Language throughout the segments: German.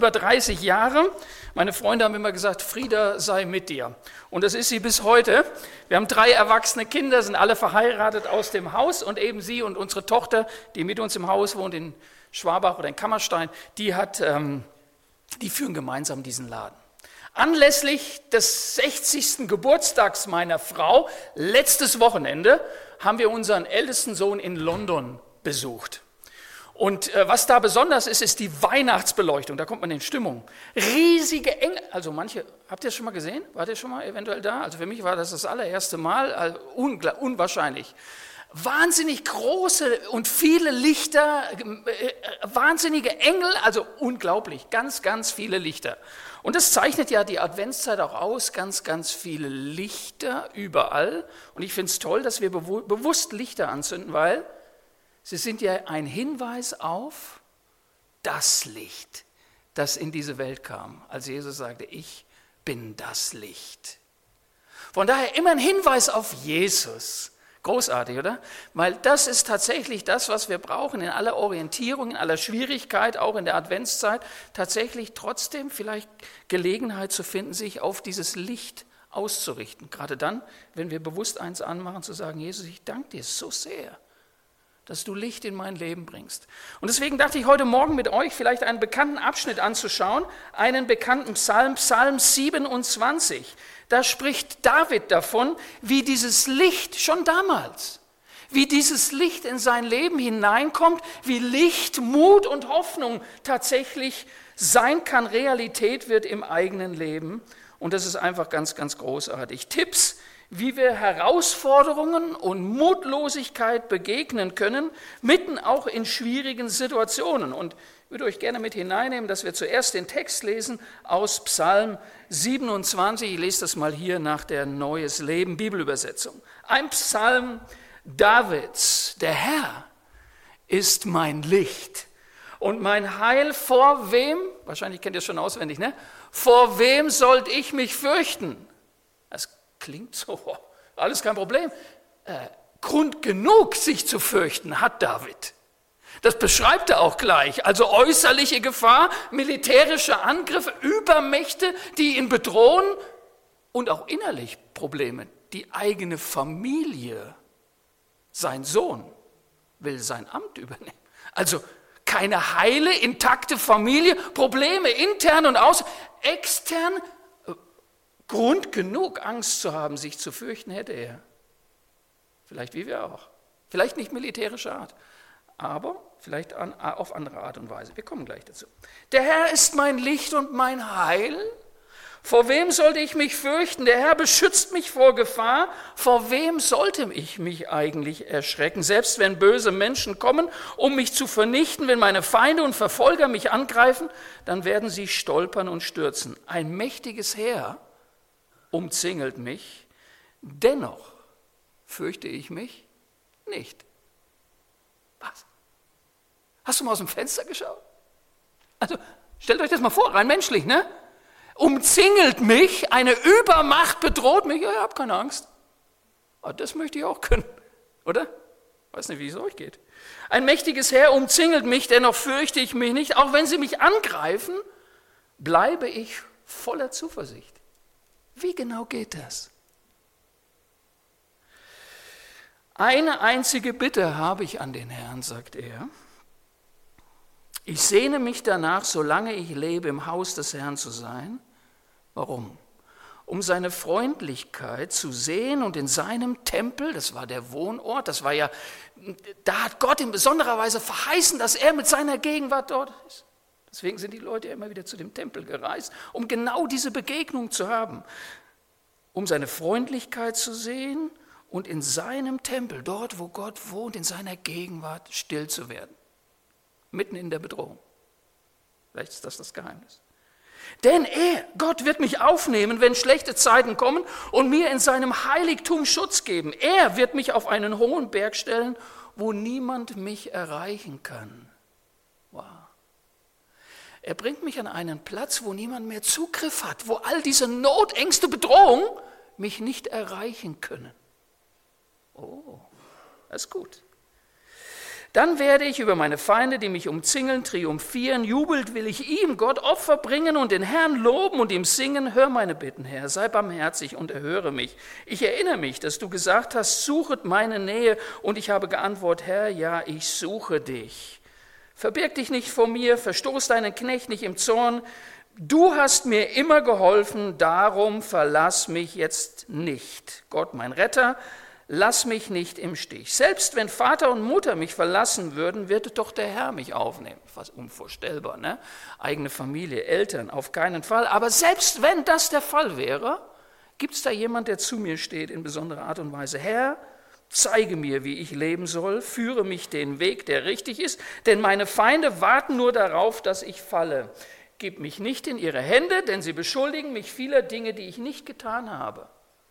über 30 Jahre. Meine Freunde haben immer gesagt, Frieda sei mit dir. Und das ist sie bis heute. Wir haben 3 erwachsene Kinder, sind alle verheiratet aus dem Haus. Und eben sie und unsere Tochter, die mit uns im Haus wohnt, in Schwabach oder in Kammerstein, die führen gemeinsam diesen Laden. Anlässlich des 60. Geburtstags meiner Frau, letztes Wochenende, haben wir unseren ältesten Sohn in London besucht. Und was da besonders ist, ist die Weihnachtsbeleuchtung. Da kommt man in Stimmung. Riesige Engel, also manche, habt ihr das schon mal gesehen? Wart ihr schon mal eventuell da? Also für mich war das allererste Mal, also unwahrscheinlich. Wahnsinnig große und viele Lichter, wahnsinnige Engel, also unglaublich, ganz, ganz viele Lichter. Und das zeichnet ja die Adventszeit auch aus, ganz, ganz viele Lichter überall. Und ich finde es toll, dass wir bewusst Lichter anzünden, weil sie sind ja ein Hinweis auf das Licht, das in diese Welt kam, als Jesus sagte, ich bin das Licht. Von daher immer ein Hinweis auf Jesus. Großartig, oder? Weil das ist tatsächlich das, was wir brauchen in aller Orientierung, in aller Schwierigkeit, auch in der Adventszeit, tatsächlich trotzdem vielleicht Gelegenheit zu finden, sich auf dieses Licht auszurichten. Gerade dann, wenn wir bewusst eins anmachen, zu sagen, Jesus, ich danke dir so sehr, dass du Licht in mein Leben bringst. Und deswegen dachte ich heute Morgen mit euch vielleicht einen bekannten Abschnitt anzuschauen, einen bekannten Psalm, Psalm 27. Da spricht David davon, wie dieses Licht schon damals, wie dieses Licht in sein Leben hineinkommt, wie Licht, Mut und Hoffnung tatsächlich sein kann, Realität wird im eigenen Leben. Und das ist einfach ganz, ganz großartig. Tipps, wie wir Herausforderungen und Mutlosigkeit begegnen können, mitten auch in schwierigen Situationen. Und ich würde euch gerne mit hineinnehmen, dass wir zuerst den Text lesen aus Psalm 27. Ich lese das mal hier nach der Neues Leben Bibelübersetzung. Ein Psalm Davids. Der Herr ist mein Licht und mein Heil. Vor wem? Wahrscheinlich kennt ihr es schon auswendig, ne? Vor wem sollte ich mich fürchten? Das klingt so, alles kein Problem. Grund genug, sich zu fürchten, hat David. Das beschreibt er auch gleich. Also äußerliche Gefahr, militärische Angriffe, Übermächte, die ihn bedrohen und auch innerlich Probleme. Die eigene Familie, sein Sohn will sein Amt übernehmen. Also keine heile, intakte Familie, Probleme intern und außen, extern. Grund genug, Angst zu haben, sich zu fürchten, hätte er. Vielleicht wie wir auch. Vielleicht nicht militärischer Art, aber vielleicht auf andere Art und Weise. Wir kommen gleich dazu. Der Herr ist mein Licht und mein Heil. Vor wem sollte ich mich fürchten? Der Herr beschützt mich vor Gefahr. Vor wem sollte ich mich eigentlich erschrecken? Selbst wenn böse Menschen kommen, um mich zu vernichten, wenn meine Feinde und Verfolger mich angreifen, dann werden sie stolpern und stürzen. Ein mächtiges Heer umzingelt mich, dennoch fürchte ich mich nicht. Was? Hast du mal aus dem Fenster geschaut? Also stellt euch das mal vor, rein menschlich, ne? Umzingelt mich, eine Übermacht bedroht mich, ja, ich habe keine Angst. Aber das möchte ich auch können, oder? Weiß nicht, wie es euch geht. Ein mächtiges Heer umzingelt mich, dennoch fürchte ich mich nicht. Auch wenn sie mich angreifen, bleibe ich voller Zuversicht. Wie genau geht das? Eine einzige Bitte habe ich an den Herrn, sagt er. Ich sehne mich danach, solange ich lebe, im Haus des Herrn zu sein. Warum? Um seine Freundlichkeit zu sehen und in seinem Tempel, das war der Wohnort, da hat Gott in besonderer Weise verheißen, dass er mit seiner Gegenwart dort ist. Deswegen sind die Leute ja immer wieder zu dem Tempel gereist, um genau diese Begegnung zu haben. Um seine Freundlichkeit zu sehen und in seinem Tempel, dort wo Gott wohnt, in seiner Gegenwart still zu werden. Mitten in der Bedrohung. Vielleicht ist das Geheimnis. Denn Gott wird mich aufnehmen, wenn schlechte Zeiten kommen und mir in seinem Heiligtum Schutz geben. Er wird mich auf einen hohen Berg stellen, wo niemand mich erreichen kann. Wow. Er bringt mich an einen Platz, wo niemand mehr Zugriff hat, wo all diese Not, Ängste, Bedrohung mich nicht erreichen können. Oh, das ist gut. Dann werde ich über meine Feinde, die mich umzingeln, triumphieren. Jubelt will ich ihm, Gott, Opfer bringen und den Herrn loben und ihm singen. Hör meine Bitten, Herr, sei barmherzig und erhöre mich. Ich erinnere mich, dass du gesagt hast, suchet meine Nähe. Und ich habe geantwortet, Herr, ja, ich suche dich. Verbirg dich nicht vor mir, verstoß deinen Knecht nicht im Zorn. Du hast mir immer geholfen, darum verlass mich jetzt nicht. Gott, mein Retter, lass mich nicht im Stich. Selbst wenn Vater und Mutter mich verlassen würden, wird doch der Herr mich aufnehmen. Fast unvorstellbar, ne? Eigene Familie, Eltern, auf keinen Fall. Aber selbst wenn das der Fall wäre, gibt es da jemand, der zu mir steht in besonderer Art und Weise. Herr, zeige mir, wie ich leben soll, führe mich den Weg, der richtig ist, denn meine Feinde warten nur darauf, dass ich falle. Gib mich nicht in ihre Hände, denn sie beschuldigen mich vieler Dinge, die ich nicht getan habe.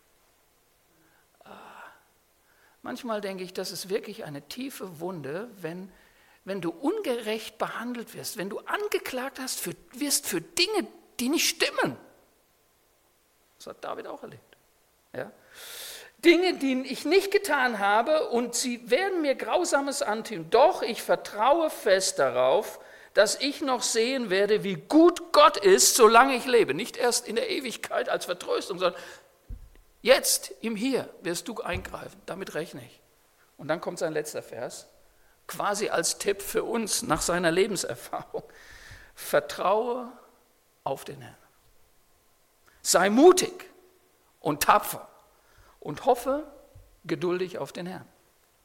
Manchmal denke ich, das ist wirklich eine tiefe Wunde, wenn du ungerecht behandelt wirst, wenn du angeklagt wirst für Dinge, die nicht stimmen. Das hat David auch erlebt. Ja? Dinge, die ich nicht getan habe und sie werden mir Grausames antun. Doch ich vertraue fest darauf, dass ich noch sehen werde, wie gut Gott ist, solange ich lebe. Nicht erst in der Ewigkeit als Vertröstung, sondern jetzt, im Hier, wirst du eingreifen. Damit rechne ich. Und dann kommt sein letzter Vers, quasi als Tipp für uns nach seiner Lebenserfahrung. Vertraue auf den Herrn. Sei mutig und tapfer und hoffe geduldig auf den Herrn.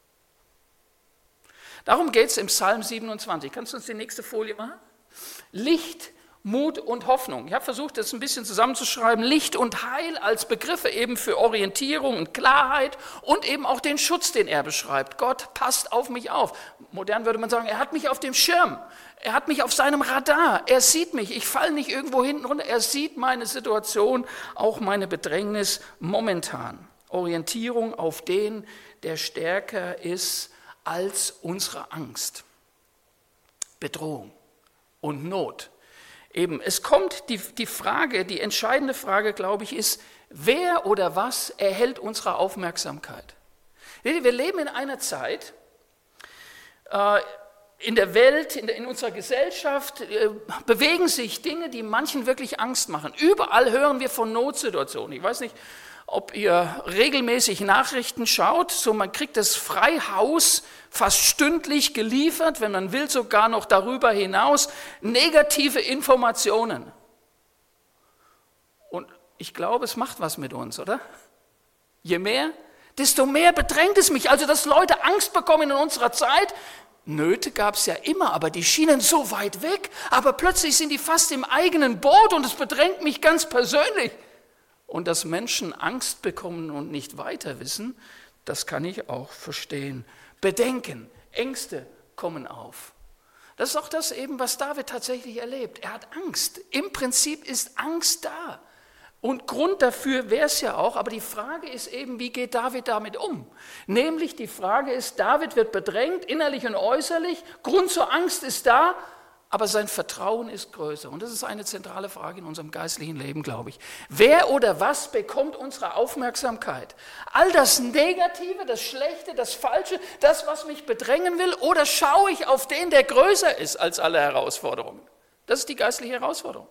Darum geht es im Psalm 27. Kannst du uns die nächste Folie machen? Licht, Mut und Hoffnung. Ich habe versucht, das ein bisschen zusammenzuschreiben. Licht und Heil als Begriffe eben für Orientierung und Klarheit und eben auch den Schutz, den er beschreibt. Gott passt auf mich auf. Modern würde man sagen, er hat mich auf dem Schirm. Er hat mich auf seinem Radar. Er sieht mich. Ich falle nicht irgendwo hinten runter. Er sieht meine Situation, auch meine Bedrängnis momentan. Orientierung auf den, der stärker ist als unsere Angst, Bedrohung und Not. Eben, es kommt die Frage, die entscheidende Frage, glaube ich, ist, wer oder was erhält unsere Aufmerksamkeit? Wir leben in einer Zeit, in der Welt, in unserer Gesellschaft bewegen sich Dinge, die manchen wirklich Angst machen. Überall hören wir von Notsituationen. Ich weiß nicht, ob ihr regelmäßig Nachrichten schaut, so man kriegt das Freihaus fast stündlich geliefert, wenn man will, sogar noch darüber hinaus, negative Informationen. Und ich glaube, es macht was mit uns, oder? Je mehr, desto mehr bedrängt es mich. Also, dass Leute Angst bekommen in unserer Zeit, Nöte gab es ja immer, aber die schienen so weit weg, aber plötzlich sind die fast im eigenen Boot und es bedrängt mich ganz persönlich. Und dass Menschen Angst bekommen und nicht weiter wissen, das kann ich auch verstehen. Bedenken, Ängste kommen auf. Das ist auch das eben, was David tatsächlich erlebt. Er hat Angst. Im Prinzip ist Angst da. Und Grund dafür wäre es ja auch, aber die Frage ist eben, wie geht David damit um? Nämlich die Frage ist, David wird bedrängt, innerlich und äußerlich. Grund zur Angst ist da, aber sein Vertrauen ist größer. Und das ist eine zentrale Frage in unserem geistlichen Leben, glaube ich. Wer oder was bekommt unsere Aufmerksamkeit? All das Negative, das Schlechte, das Falsche, das, was mich bedrängen will? Oder schaue ich auf den, der größer ist als alle Herausforderungen? Das ist die geistliche Herausforderung.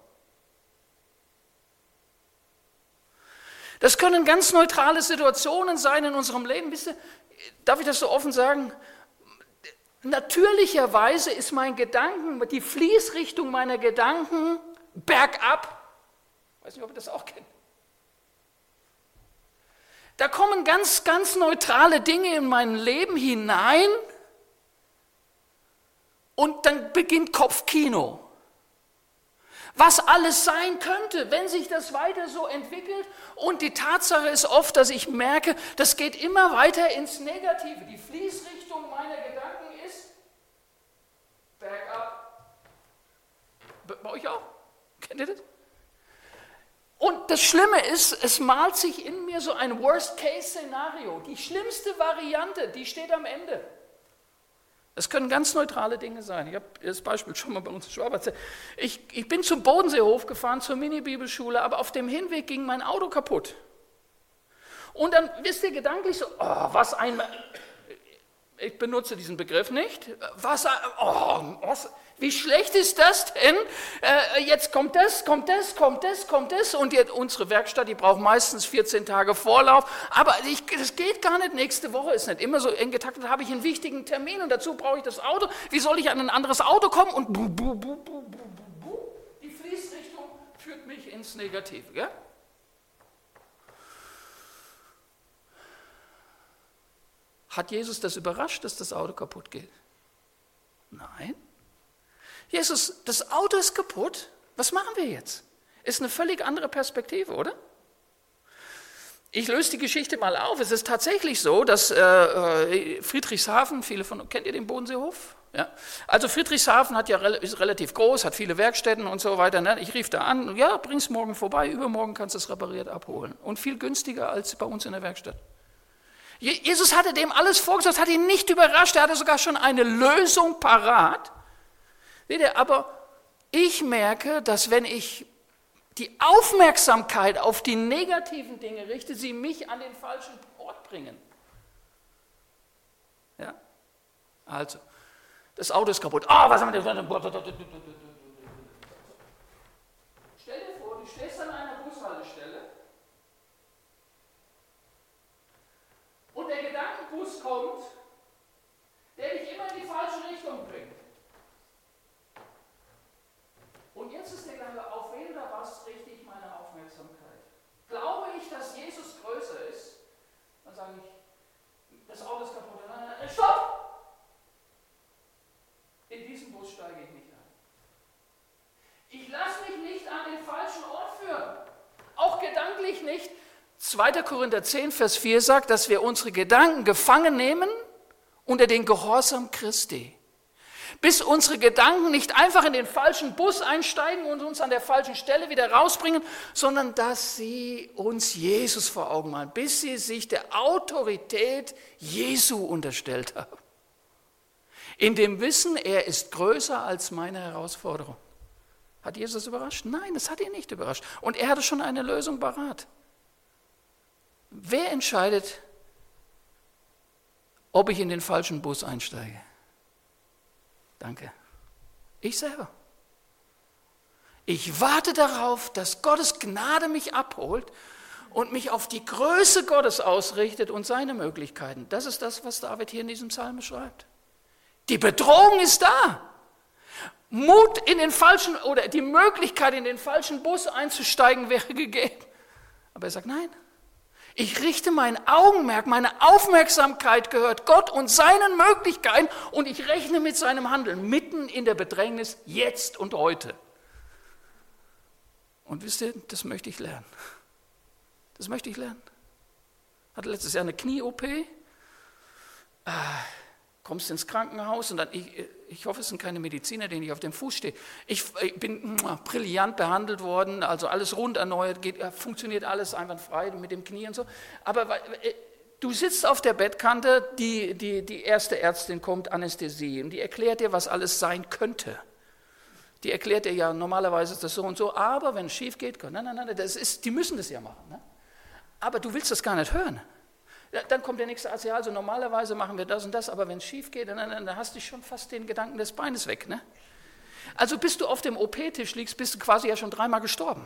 Das können ganz neutrale Situationen sein in unserem Leben. Wisst ihr, darf ich das so offen sagen? Natürlicherweise ist mein Gedanken, die Fließrichtung meiner Gedanken bergab. Ich weiß nicht, ob ihr das auch kennt. Da kommen ganz, ganz neutrale Dinge in mein Leben hinein und dann beginnt Kopfkino. Was alles sein könnte, wenn sich das weiter so entwickelt. Und die Tatsache ist oft, dass ich merke, das geht immer weiter ins Negative. Die Fließrichtung meiner Gedanken ist bergab. Bei euch auch? Kennt ihr das? Und das Schlimme ist, es malt sich in mir so ein Worst-Case-Szenario. Die schlimmste Variante, die steht am Ende. Es können ganz neutrale Dinge sein. Ich habe das Beispiel schon mal bei uns in Schwab erzählt. Ich bin zum Bodenseehof gefahren, zur Mini-Bibelschule, aber auf dem Hinweg ging mein Auto kaputt. Und dann wisst ihr gedanklich so, ich benutze diesen Begriff nicht. Wie schlecht ist das denn? Jetzt kommt das. Und jetzt unsere Werkstatt, die braucht meistens 14 Tage Vorlauf. Aber das geht gar nicht. Nächste Woche ist nicht immer so eng getaktet. Da habe ich einen wichtigen Termin und dazu brauche ich das Auto. Wie soll ich an ein anderes Auto kommen? Und die Fließrichtung führt mich ins Negative. Gell? Hat Jesus das überrascht, dass das Auto kaputt geht? Nein. Jesus, das Auto ist kaputt. Was machen wir jetzt? Ist eine völlig andere Perspektive, oder? Ich löse die Geschichte mal auf. Es ist tatsächlich so, dass Friedrichshafen, kennt ihr den Bodenseehof? Ja. Also Friedrichshafen ist relativ groß, hat viele Werkstätten und so weiter. Ne? Ich rief da an, ja, bring's morgen vorbei, übermorgen kannst du es repariert abholen. Und viel günstiger als bei uns in der Werkstatt. Jesus hatte dem alles vorgesagt, hat ihn nicht überrascht, er hatte sogar schon eine Lösung parat. Seht ihr, aber ich merke, dass wenn ich die Aufmerksamkeit auf die negativen Dinge richte, sie mich an den falschen Ort bringen. Ja? Also, das Auto ist kaputt. Was haben wir denn? Stell dir vor, du stehst an einer Bushaltestelle und der Gedankenbus kommt, der dich immer in die falsche Richtung bringt. Und jetzt ist der Gedanke, auf wen oder was richte ich meine Aufmerksamkeit? Glaube ich, dass Jesus größer ist? Dann sage ich, das Auto ist kaputt. Stopp! In diesen Bus steige ich nicht ein. Ich lasse mich nicht an den falschen Ort führen. Auch gedanklich nicht. 2. Korinther 10, Vers 4 sagt, dass wir unsere Gedanken gefangen nehmen unter den Gehorsam Christi. Bis unsere Gedanken nicht einfach in den falschen Bus einsteigen und uns an der falschen Stelle wieder rausbringen, sondern dass sie uns Jesus vor Augen malen, bis sie sich der Autorität Jesu unterstellt haben. In dem Wissen, er ist größer als meine Herausforderung. Hat Jesus überrascht? Nein, das hat ihn nicht überrascht. Und er hatte schon eine Lösung parat. Wer entscheidet, ob ich in den falschen Bus einsteige? Danke. Ich selber. Ich warte darauf, dass Gottes Gnade mich abholt und mich auf die Größe Gottes ausrichtet und seine Möglichkeiten. Das ist das, was David hier in diesem Psalm beschreibt. Die Bedrohung ist da. Mut in den falschen oder die Möglichkeit, in den falschen Bus einzusteigen, wäre gegeben. Aber er sagt, nein. Ich richte mein Augenmerk, meine Aufmerksamkeit gehört Gott und seinen Möglichkeiten und ich rechne mit seinem Handeln mitten in der Bedrängnis, jetzt und heute. Und wisst ihr, das möchte ich lernen. Das möchte ich lernen. Hatte letztes Jahr eine Knie-OP, kommst ins Krankenhaus und dann, ich hoffe, es sind keine Mediziner, denen ich auf dem Fuß stehe. Ich bin brillant behandelt worden, also alles rund erneuert, funktioniert alles einwandfrei mit dem Knie und so. Aber du sitzt auf der Bettkante, die erste Ärztin kommt, Anästhesie, und die erklärt dir, was alles sein könnte. Die erklärt dir ja, normalerweise ist das so und so, aber wenn es schief geht, nein, die müssen das ja machen. Ne? Aber du willst das gar nicht hören. Dann kommt der nächste Arzt, ja, also normalerweise machen wir das und das, aber wenn es schief geht, dann hast du schon fast den Gedanken des Beines weg. Ne? Also bis du auf dem OP-Tisch liegst, bist du quasi ja schon 3-mal gestorben.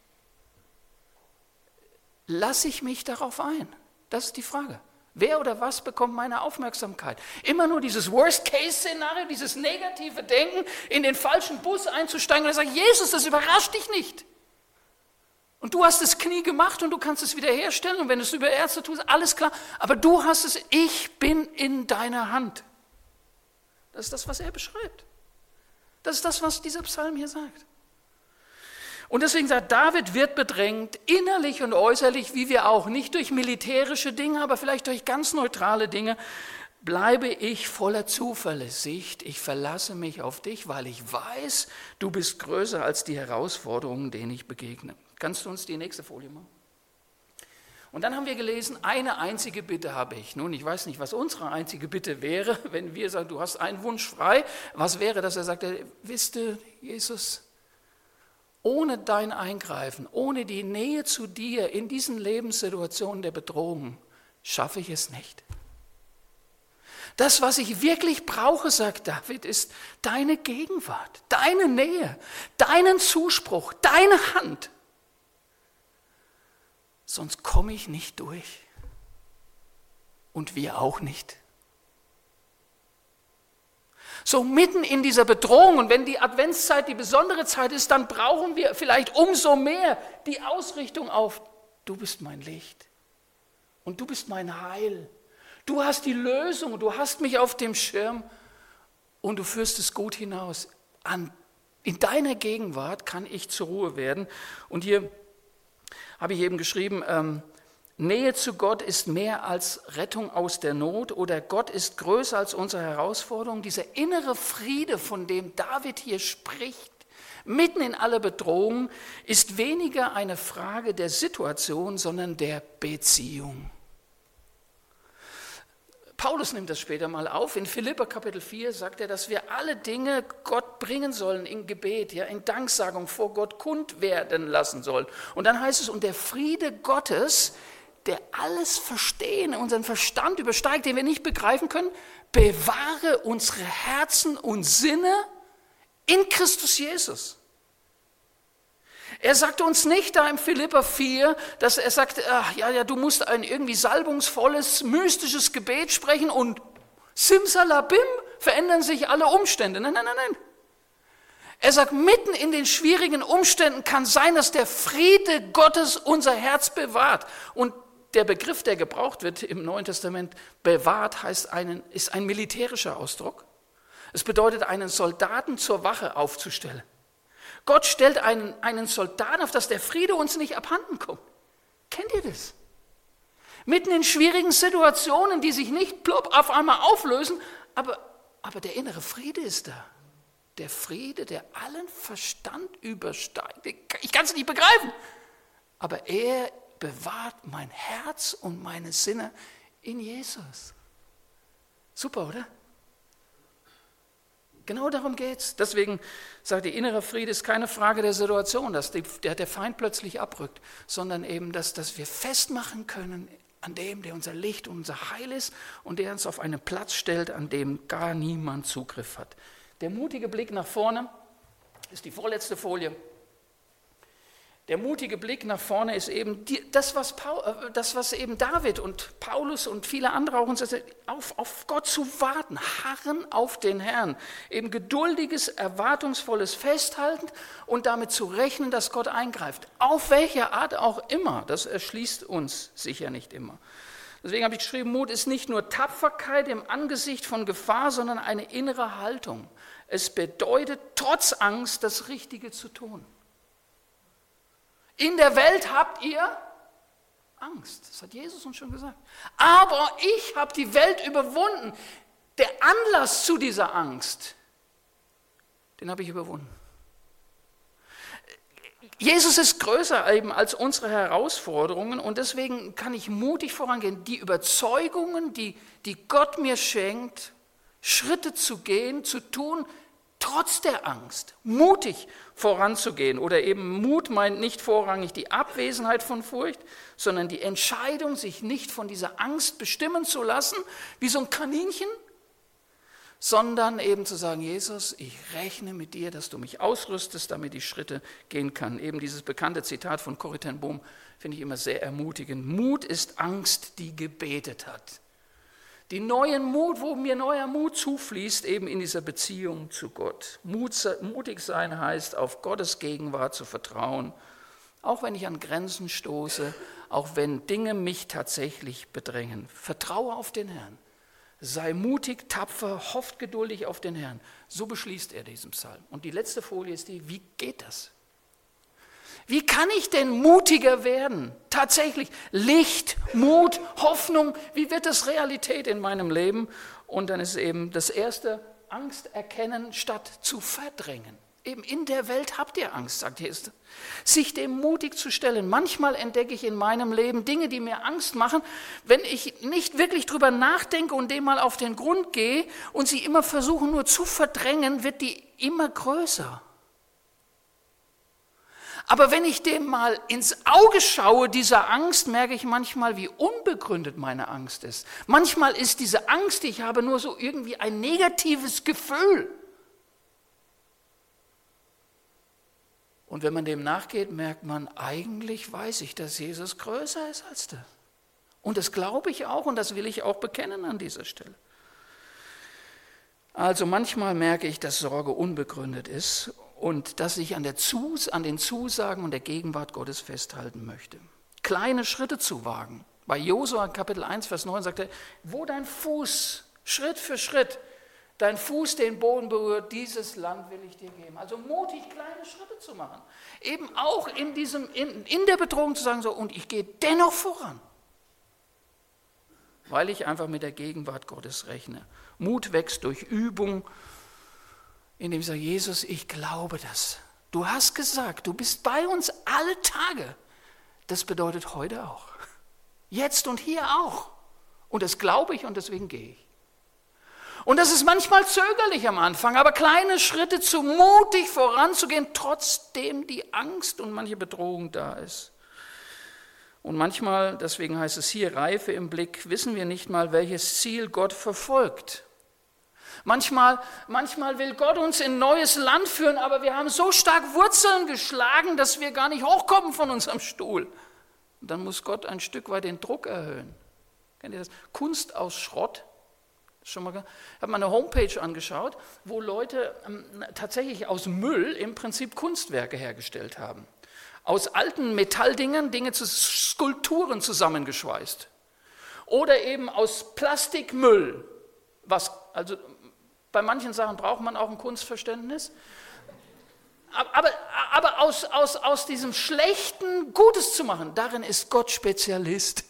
Lass ich mich darauf ein? Das ist die Frage. Wer oder was bekommt meine Aufmerksamkeit? Immer nur dieses Worst-Case-Szenario, dieses negative Denken, in den falschen Bus einzusteigen und sagen, Jesus, das überrascht dich nicht. Und du hast das Knie gemacht und du kannst es wiederherstellen und wenn du es über Ärzte tust, alles klar. Aber du hast es, ich bin in deiner Hand. Das ist das, was er beschreibt. Das ist das, was dieser Psalm hier sagt. Und deswegen sagt, David wird bedrängt, innerlich und äußerlich, wie wir auch, nicht durch militärische Dinge, aber vielleicht durch ganz neutrale Dinge, bleibe ich voller Zuversicht, ich verlasse mich auf dich, weil ich weiß, du bist größer als die Herausforderungen, denen ich begegne. Kannst du uns die nächste Folie machen? Und dann haben wir gelesen, eine einzige Bitte habe ich. Nun, ich weiß nicht, was unsere einzige Bitte wäre, wenn wir sagen, du hast einen Wunsch frei. Was wäre, dass er sagt, wisst ihr, Jesus, ohne dein Eingreifen, ohne die Nähe zu dir in diesen Lebenssituationen der Bedrohung, schaffe ich es nicht. Das, was ich wirklich brauche, sagt David, ist deine Gegenwart, deine Nähe, deinen Zuspruch, deine Hand. Sonst komme ich nicht durch. Und wir auch nicht. So mitten in dieser Bedrohung, und wenn die Adventszeit die besondere Zeit ist, dann brauchen wir vielleicht umso mehr die Ausrichtung auf, du bist mein Licht und du bist mein Heil. Du hast die Lösung, du hast mich auf dem Schirm und du führst es gut hinaus. In deiner Gegenwart kann ich zur Ruhe werden. Und hier habe ich eben geschrieben, Nähe zu Gott ist mehr als Rettung aus der Not oder Gott ist größer als unsere Herausforderung. Dieser innere Friede, von dem David hier spricht, mitten in aller Bedrohung, ist weniger eine Frage der Situation, sondern der Beziehung. Paulus nimmt das später mal auf. In Philipper Kapitel 4 sagt er, dass wir alle Dinge Gott bringen sollen in Gebet, ja, in Danksagung vor Gott kund werden lassen sollen. Und dann heißt es, und der Friede Gottes, der alles Verstehen, unseren Verstand übersteigt, den wir nicht begreifen können, bewahre unsere Herzen und Sinne in Christus Jesus. Er sagte uns nicht da im Philipper 4, dass er sagt, du musst ein irgendwie salbungsvolles, mystisches Gebet sprechen und simsalabim verändern sich alle Umstände. Nein. Er sagt, mitten in den schwierigen Umständen kann sein, dass der Friede Gottes unser Herz bewahrt. Und der Begriff, der gebraucht wird im Neuen Testament, bewahrt, ist ein militärischer Ausdruck. Es bedeutet, einen Soldaten zur Wache aufzustellen. Gott stellt einen Soldaten auf, dass der Friede uns nicht abhanden kommt. Kennt ihr das? Mitten in schwierigen Situationen, die sich nicht plopp auf einmal auflösen, aber der innere Friede ist da. Der Friede, der allen Verstand übersteigt. Ich kann es nicht begreifen, aber er bewahrt mein Herz und meine Sinne in Jesus. Super, oder? Genau darum geht es. Deswegen sagt der innere Friede ist keine Frage der Situation, dass der Feind plötzlich abrückt, sondern eben, dass wir festmachen können an dem, der unser Licht und unser Heil ist und der uns auf einen Platz stellt, an dem gar niemand Zugriff hat. Der mutige Blick nach vorne ist die vorletzte Folie. Der mutige Blick nach vorne ist eben das, was eben David und Paulus und viele andere auch uns auf Gott zu warten, harren auf den Herrn, eben geduldiges, erwartungsvolles Festhalten und damit zu rechnen, dass Gott eingreift. Auf welche Art auch immer, das erschließt uns sicher nicht immer. Deswegen habe ich geschrieben, Mut ist nicht nur Tapferkeit im Angesicht von Gefahr, sondern eine innere Haltung. Es bedeutet, trotz Angst das Richtige zu tun. In der Welt habt ihr Angst, das hat Jesus uns schon gesagt. Aber ich habe die Welt überwunden. Der Anlass zu dieser Angst, den habe ich überwunden. Jesus ist größer eben als unsere Herausforderungen und deswegen kann ich mutig vorangehen, die Überzeugungen, die Gott mir schenkt, Schritte zu gehen, zu tun, trotz der Angst, mutig voranzugehen. Oder eben Mut meint nicht vorrangig die Abwesenheit von Furcht, sondern die Entscheidung, sich nicht von dieser Angst bestimmen zu lassen, wie so ein Kaninchen, sondern eben zu sagen, Jesus, ich rechne mit dir, dass du mich ausrüstest, damit ich Schritte gehen kann. Eben dieses bekannte Zitat von Corrie ten Boom finde ich immer sehr ermutigend. Mut ist Angst, die gebetet hat. Die neuen Mut, wo mir neuer Mut zufließt, eben in dieser Beziehung zu Gott. Mutig sein heißt, auf Gottes Gegenwart zu vertrauen, auch wenn ich an Grenzen stoße, auch wenn Dinge mich tatsächlich bedrängen. Vertraue auf den Herrn. Sei mutig, tapfer, hofft geduldig auf den Herrn. So beschließt er diesen Psalm. Und die letzte Folie ist die, wie geht das? Wie kann ich denn mutiger werden? Tatsächlich Licht, Mut, Hoffnung, wie wird das Realität in meinem Leben? Und dann ist eben das erste, Angst erkennen statt zu verdrängen. Eben in der Welt habt ihr Angst, sagt Jesus. Sich dem mutig zu stellen. Manchmal entdecke ich in meinem Leben Dinge, die mir Angst machen. Wenn ich nicht wirklich drüber nachdenke und dem mal auf den Grund gehe und sie immer versuchen nur zu verdrängen, wird die immer größer. Aber wenn ich dem mal ins Auge schaue, dieser Angst, merke ich manchmal, wie unbegründet meine Angst ist. Manchmal ist diese Angst, die ich habe, nur so irgendwie ein negatives Gefühl. Und wenn man dem nachgeht, merkt man, eigentlich weiß ich, dass Jesus größer ist als das. Und das glaube ich auch und das will ich auch bekennen an dieser Stelle. Also manchmal merke ich, dass Sorge unbegründet ist und dass ich an den Zusagen und der Gegenwart Gottes festhalten möchte. Kleine Schritte zu wagen. Bei Josua Kapitel 1, Vers 9 sagt er, wo dein Fuß Schritt für Schritt, dein Fuß den Boden berührt, dieses Land will ich dir geben. Also mutig kleine Schritte zu machen. Eben auch in der Bedrohung zu sagen, so, und ich gehe dennoch voran. Weil ich einfach mit der Gegenwart Gottes rechne. Mut wächst durch Übung, indem ich sage, Jesus, ich glaube das. Du hast gesagt, du bist bei uns alle Tage. Das bedeutet heute auch. Jetzt und hier auch. Und das glaube ich und deswegen gehe ich. Und das ist manchmal zögerlich am Anfang, aber kleine Schritte zu mutig voranzugehen, trotzdem die Angst und manche Bedrohung da ist. Und manchmal, deswegen heißt es hier, Reife im Blick, wissen wir nicht mal, welches Ziel Gott verfolgt. Manchmal will Gott uns in ein neues Land führen, aber wir haben so stark Wurzeln geschlagen, dass wir gar nicht hochkommen von unserem Stuhl. Und dann muss Gott ein Stück weit den Druck erhöhen. Kennt ihr das? Kunst aus Schrott. Ich habe mal eine Homepage angeschaut, wo Leute tatsächlich aus Müll im Prinzip Kunstwerke hergestellt haben. Aus alten Metalldingen Dinge zu Skulpturen zusammengeschweißt. Oder eben aus Plastikmüll. Also bei manchen Sachen braucht man auch ein Kunstverständnis. Aber aus diesem Schlechten Gutes zu machen, darin ist Gott Spezialist.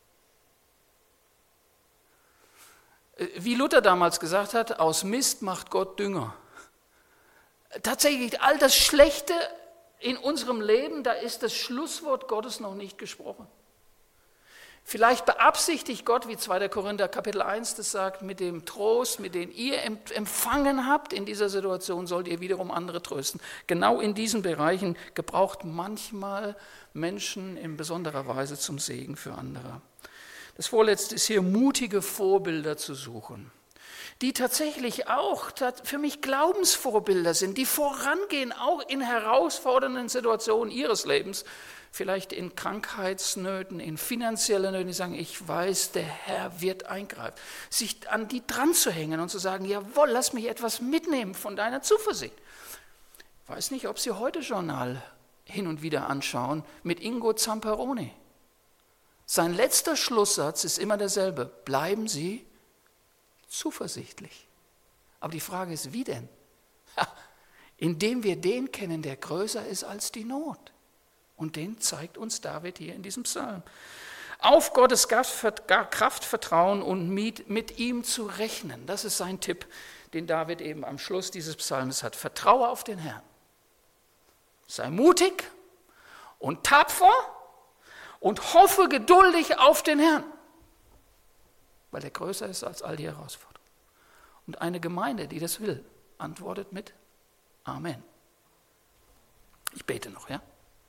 Wie Luther damals gesagt hat, aus Mist macht Gott Dünger. Tatsächlich, all das Schlechte in unserem Leben, da ist das Schlusswort Gottes noch nicht gesprochen. Vielleicht beabsichtigt Gott, wie 2. Korinther Kapitel 1 das sagt, mit dem Trost, mit dem ihr empfangen habt in dieser Situation, sollt ihr wiederum andere trösten. Genau in diesen Bereichen gebraucht manchmal Menschen in besonderer Weise zum Segen für andere. Das Vorletzte ist hier, mutige Vorbilder zu suchen, die tatsächlich auch für mich Glaubensvorbilder sind, die vorangehen, auch in herausfordernden Situationen ihres Lebens, vielleicht in Krankheitsnöten, in finanziellen Nöten, die sagen, ich weiß, der Herr wird eingreifen. Sich an die dran zu hängen und zu sagen, jawohl, lass mich etwas mitnehmen von deiner Zuversicht. Ich weiß nicht, ob Sie heute Journal hin und wieder anschauen mit Ingo Zamperoni. Sein letzter Schlusssatz ist immer derselbe. Bleiben Sie zuversichtlich. Aber die Frage ist, wie denn? Indem wir den kennen, der größer ist als die Not. Und den zeigt uns David hier in diesem Psalm. Auf Gottes Kraft vertrauen und mit ihm zu rechnen. Das ist sein Tipp, den David eben am Schluss dieses Psalms hat. Vertraue auf den Herrn. Sei mutig und tapfer. Und hoffe geduldig auf den Herrn, weil er größer ist als all die Herausforderungen. Und eine Gemeinde, die das will, antwortet mit Amen. Ich bete noch, ja?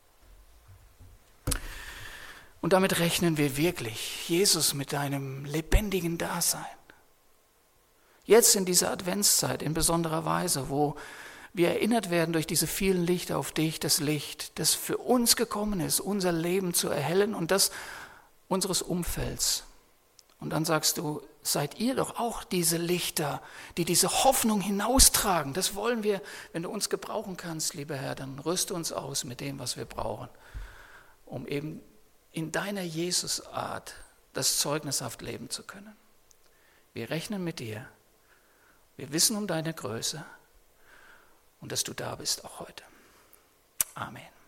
Und damit rechnen wir wirklich, Jesus, mit deinem lebendigen Dasein. Jetzt in dieser Adventszeit in besonderer Weise, wo wir erinnert werden durch diese vielen Lichter auf dich, das Licht, das für uns gekommen ist, unser Leben zu erhellen und das unseres Umfelds. Und dann sagst du, seid ihr doch auch diese Lichter, die diese Hoffnung hinaustragen. Das wollen wir, wenn du uns gebrauchen kannst, lieber Herr, dann rüste uns aus mit dem, was wir brauchen, um eben in deiner Jesusart das zeugnishaft leben zu können. Wir rechnen mit dir. Wir wissen um deine Größe. Und dass du da bist auch heute. Amen.